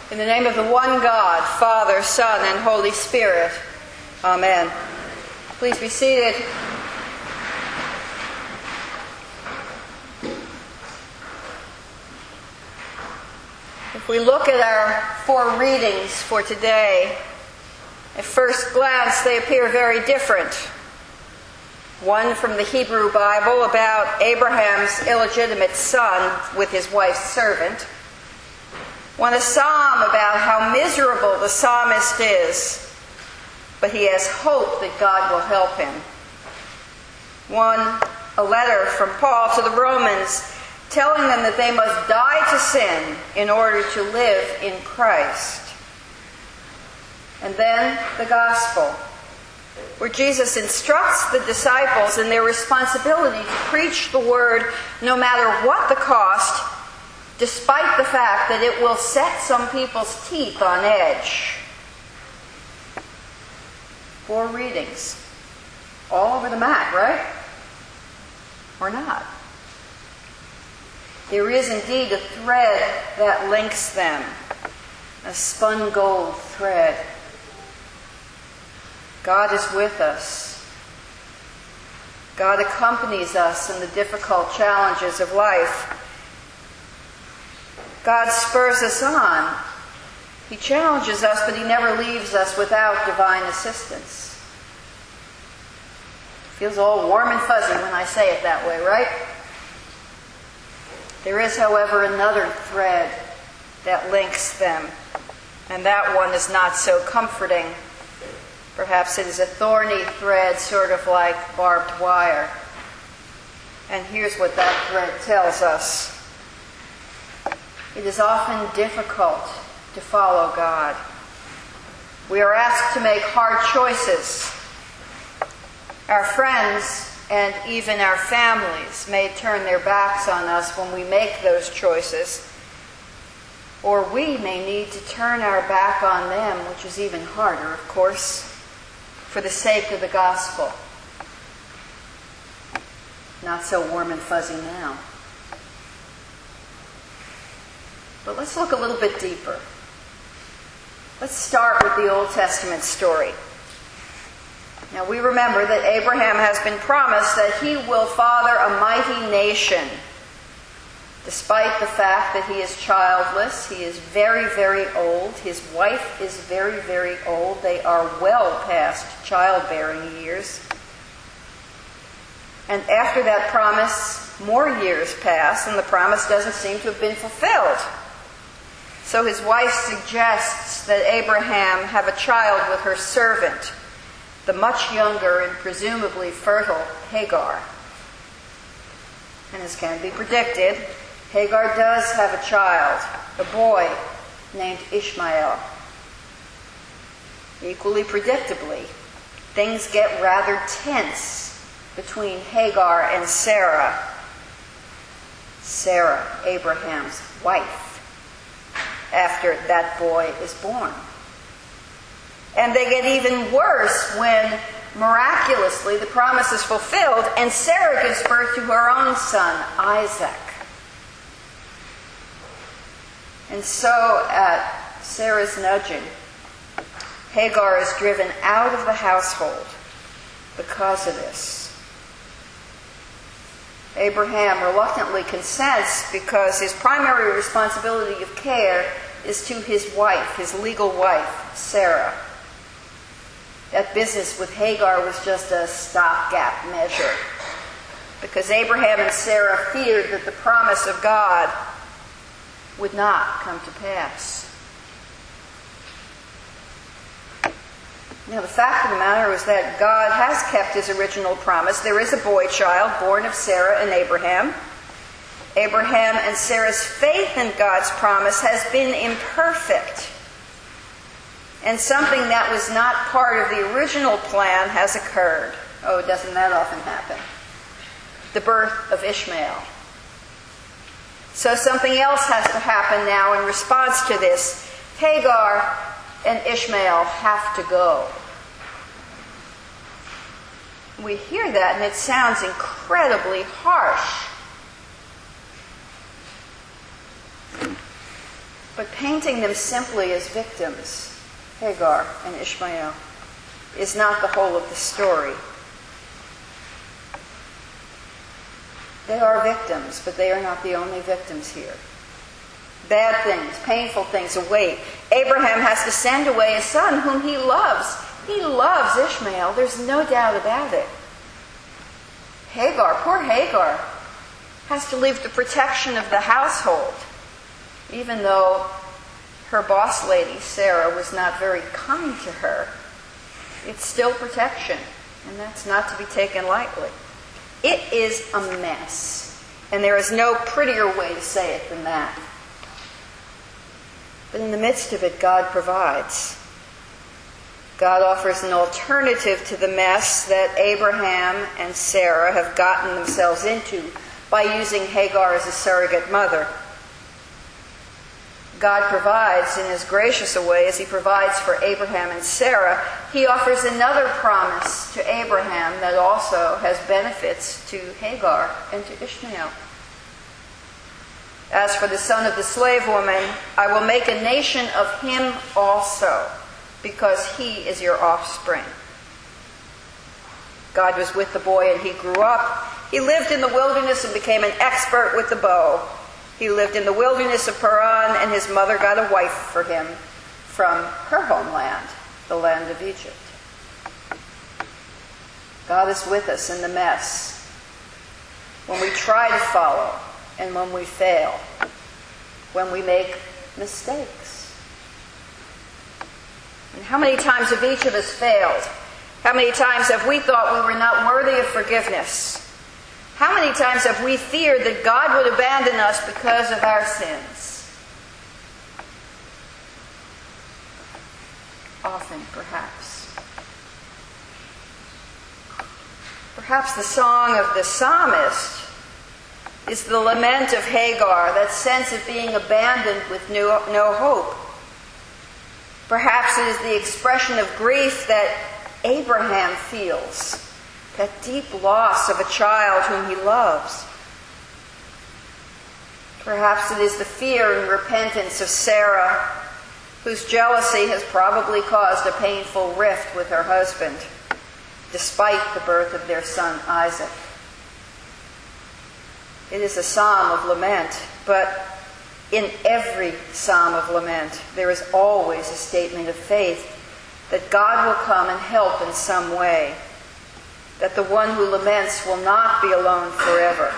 In the name of the one God, Father, Son, and Holy Spirit. Amen. Please be seated. If we look at our four readings for today, at first glance they appear very different. One from the Hebrew Bible about Abraham's illegitimate son with his wife's servant. One a psalm about how miserable the psalmist is, but he has hope that God will help him. One a letter from Paul to the Romans telling them that they must die to sin in order to live in Christ. And then the Gospel, where Jesus instructs the disciples in their responsibility to preach the word no matter what the cost, despite the fact that it will set some people's teeth on edge. Four readings. All over the map, right? Or not? There is indeed a thread that links them. A spun gold thread. God is with us. God accompanies us in the difficult challenges of life. God spurs us on. He challenges us, but He never leaves us without divine assistance. Feels all warm and fuzzy when I say it that way, right? There is, however, another thread that links them, and that one is not so comforting. Perhaps it is a thorny thread, sort of like barbed wire. And here's what that thread tells us. It is often difficult to follow God. We are asked to make hard choices. Our friends and even our families may turn their backs on us when we make those choices. Or we may need to turn our back on them, which is even harder, of course, for the sake of the gospel. Not so warm and fuzzy now. But let's look a little bit deeper. Let's start with the Old Testament story. Now we remember that Abraham has been promised that he will father a mighty nation. Despite the fact that he is childless, he is very, very old. His wife is very, very old. They are well past childbearing years. And after that promise, more years pass, and the promise doesn't seem to have been fulfilled. So his wife suggests that Abraham have a child with her servant, the much younger and presumably fertile Hagar. And as can be predicted, Hagar does have a child, a boy named Ishmael. Equally predictably, things get rather tense between Hagar and Sarah. Sarah, Abraham's wife, after that boy is born. And they get even worse when, miraculously, the promise is fulfilled and Sarah gives birth to her own son, Isaac. And so, at Sarah's nudging, Hagar is driven out of the household because of this. Abraham reluctantly consents because his primary responsibility of care is to his wife, his legal wife, Sarah. That business with Hagar was just a stopgap measure because Abraham and Sarah feared that the promise of God would not come to pass. Now, the fact of the matter is that God has kept his original promise. There is a boy child born of Sarah and Abraham. Abraham and Sarah's faith in God's promise has been imperfect. And something that was not part of the original plan has occurred. Oh, doesn't that often happen? The birth of Ishmael. So something else has to happen now in response to this. Hagar and Ishmael have to go. We hear that and it sounds incredibly harsh. But painting them simply as victims, Hagar and Ishmael, is not the whole of the story. They are victims, but they are not the only victims here. Bad things, painful things await. Abraham has to send away his son whom he loves. He loves Ishmael. There's no doubt about it. Hagar, poor Hagar, has to leave the protection of the household, even though her boss lady, Sarah, was not very kind to her. It's still protection, and that's not to be taken lightly. It is a mess, and there is no prettier way to say it than that. But in the midst of it, God provides. God offers an alternative to the mess that Abraham and Sarah have gotten themselves into by using Hagar as a surrogate mother. God provides in as gracious a way as he provides for Abraham and Sarah. He offers another promise to Abraham that also has benefits to Hagar and to Ishmael. As for the son of the slave woman, I will make a nation of him also, because he is your offspring. God was with the boy and he grew up. He lived in the wilderness and became an expert with the bow. He lived in the wilderness of Paran, and his mother got a wife for him from her homeland, the land of Egypt. God is with us in the mess, when we try to follow and when we fail, when we make mistakes. And how many times have each of us failed? How many times have we thought we were not worthy of forgiveness? How many times have we feared that God would abandon us because of our sins? Often, perhaps. Perhaps the song of the psalmist is the lament of Hagar, that sense of being abandoned with no hope. Perhaps it is the expression of grief that Abraham feels, that deep loss of a child whom he loves. Perhaps it is the fear and repentance of Sarah, whose jealousy has probably caused a painful rift with her husband, despite the birth of their son Isaac. It is a psalm of lament, but in every psalm of lament, there is always a statement of faith that God will come and help in some way, that the one who laments will not be alone forever.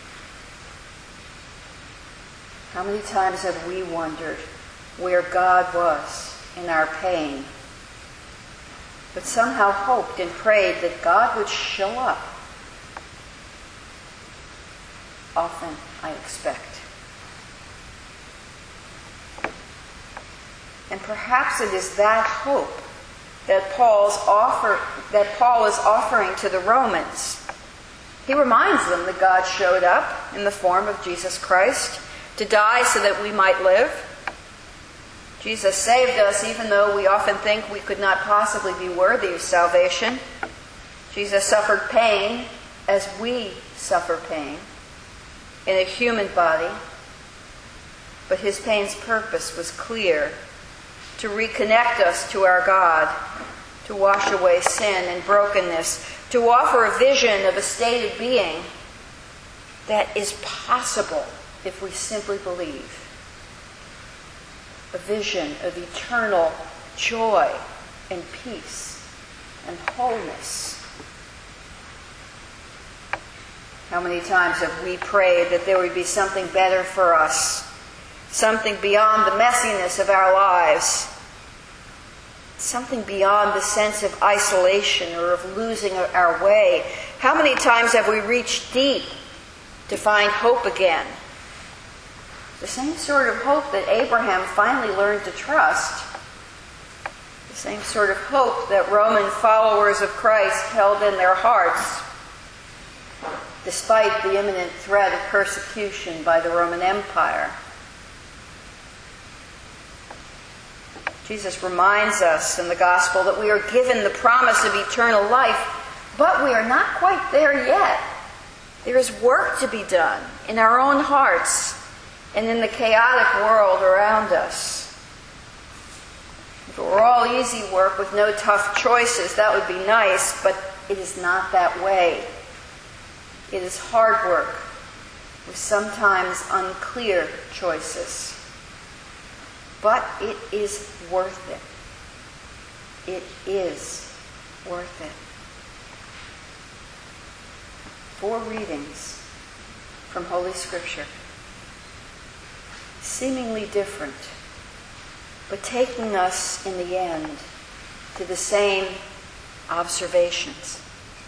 How many times have we wondered where God was in our pain, but somehow hoped and prayed that God would show up? Often, I expect. And perhaps it is that hope that Paul is offering to the Romans. He reminds them that God showed up in the form of Jesus Christ to die so that we might live. Jesus saved us even though we often think we could not possibly be worthy of salvation. Jesus suffered pain as we suffer pain in a human body, but his pain's purpose was clear: to reconnect us to our God, to wash away sin and brokenness, to offer a vision of a state of being that is possible if we simply believe. A vision of eternal joy and peace and wholeness. How many times have we prayed that there would be something better for us, something beyond the messiness of our lives, something beyond the sense of isolation or of losing our way? How many times have we reached deep to find hope again? The same sort of hope that Abraham finally learned to trust. The same sort of hope that Roman followers of Christ held in their hearts, despite the imminent threat of persecution by the Roman Empire. Jesus reminds us in the gospel that we are given the promise of eternal life, but we are not quite there yet. There is work to be done in our own hearts and in the chaotic world around us. If it were all easy work with no tough choices, that would be nice, but it is not that way. It is hard work with sometimes unclear choices. But it is worth it. It is worth it. 4 readings from Holy Scripture, seemingly different, but taking us in the end to the same observations.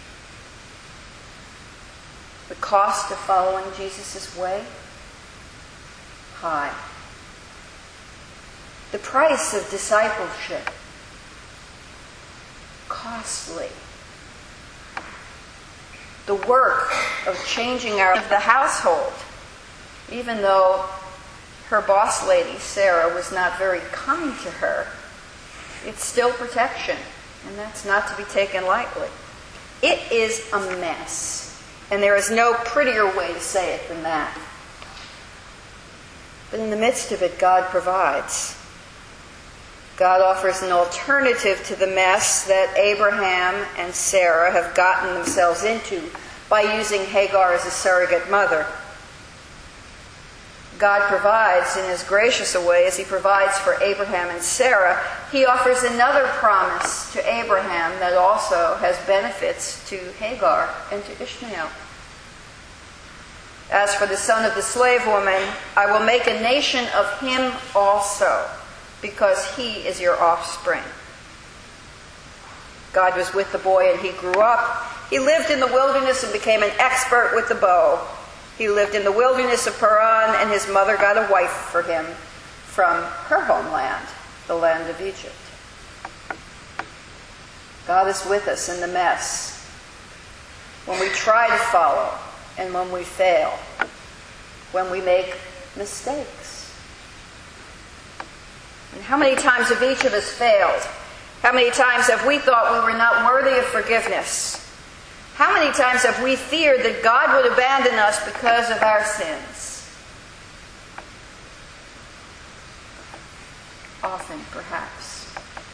The cost of following Jesus' way? High. The price of discipleship? Costly. The work of changing the household, even though her boss lady, Sarah, was not very kind to her, it's still protection, and that's not to be taken lightly. It is a mess, and there is no prettier way to say it than that. But in the midst of it, God provides. God offers an alternative to the mess that Abraham and Sarah have gotten themselves into by using Hagar as a surrogate mother. God provides in as gracious a way as he provides for Abraham and Sarah. He offers another promise to Abraham that also has benefits to Hagar and to Ishmael. As for the son of the slave woman, I will make a nation of him also, because he is your offspring. God was with the boy and he grew up. He lived in the wilderness and became an expert with the bow. He lived in the wilderness of Paran, and his mother got a wife for him from her homeland, the land of Egypt. God is with us in the mess, when we try to follow and when we fail, when we make mistakes. And how many times have each of us failed? How many times have we thought we were not worthy of forgiveness? How many times have we feared that God would abandon us because of our sins? Often, perhaps.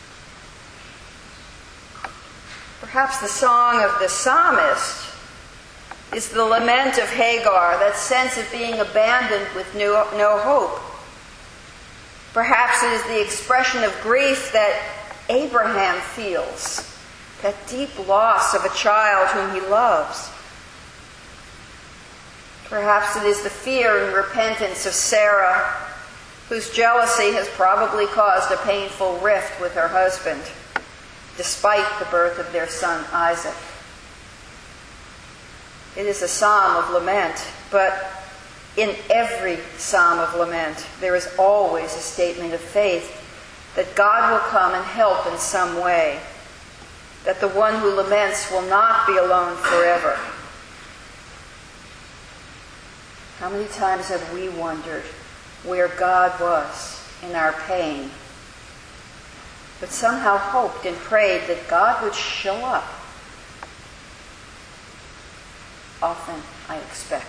Perhaps the song of the psalmist is the lament of Hagar, that sense of being abandoned with no hope. Perhaps it is the expression of grief that Abraham feels, that deep loss of a child whom he loves. Perhaps it is the fear and repentance of Sarah, whose jealousy has probably caused a painful rift with her husband, despite the birth of their son Isaac. It is a psalm of lament, but in every psalm of lament, there is always a statement of faith that God will come and help in some way, that the one who laments will not be alone forever. How many times have we wondered where God was in our pain, but somehow hoped and prayed that God would show up? Often, I expect.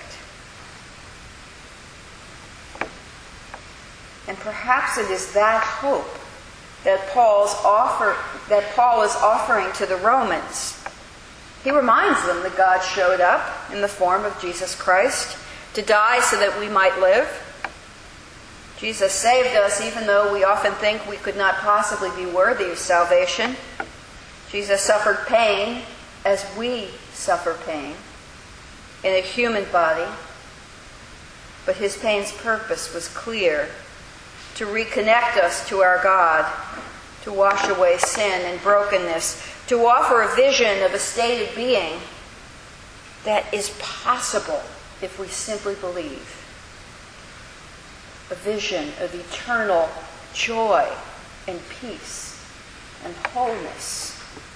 And perhaps it is that hope that Paul is offering to the Romans. He reminds them that God showed up in the form of Jesus Christ to die so that we might live. Jesus saved us even though we often think we could not possibly be worthy of salvation. Jesus suffered pain as we suffer pain in a human body, but his pain's purpose was clear: to reconnect us to our God, to wash away sin and brokenness, to offer a vision of a state of being that is possible if we simply believe. A vision of eternal joy and peace and wholeness.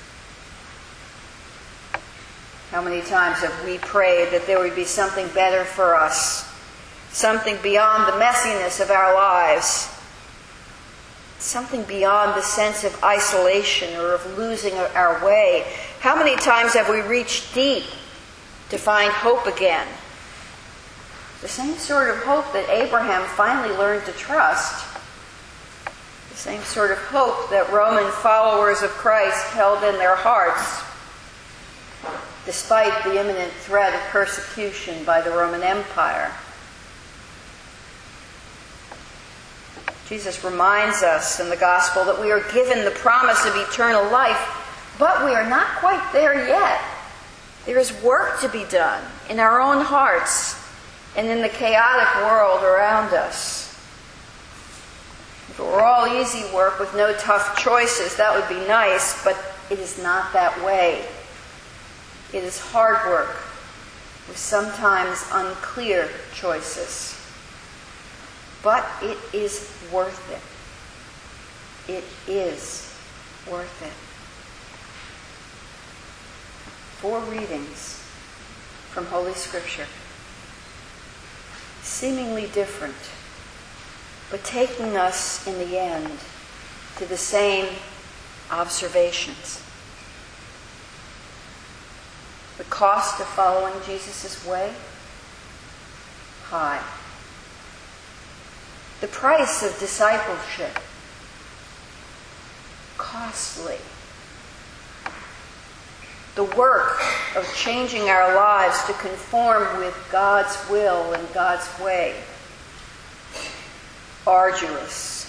How many times have we prayed that there would be something better for us, something beyond the messiness of our lives, something beyond the sense of isolation or of losing our way? How many times have we reached deep to find hope again? The same sort of hope that Abraham finally learned to trust Same sort of hope that Roman followers of Christ held in their hearts, despite the imminent threat of persecution by the Roman Empire. Jesus reminds us in the gospel that we are given the promise of eternal life, but we are not quite there yet. There is work to be done in our own hearts and in the chaotic world around us. If it were all easy work with no tough choices, that would be nice, but it is not that way. It is hard work with sometimes unclear choices. But it is worth it. It is worth it. 4 readings from Holy Scripture. Seemingly different, but taking us in the end to the same observations. The cost of following Jesus' way? High. The price of discipleship? Costly. The work of changing our lives to conform with God's will and God's way? Arduous.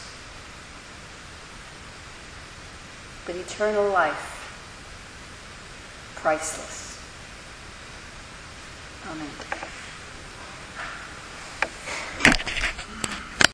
But eternal life? Priceless. Amen.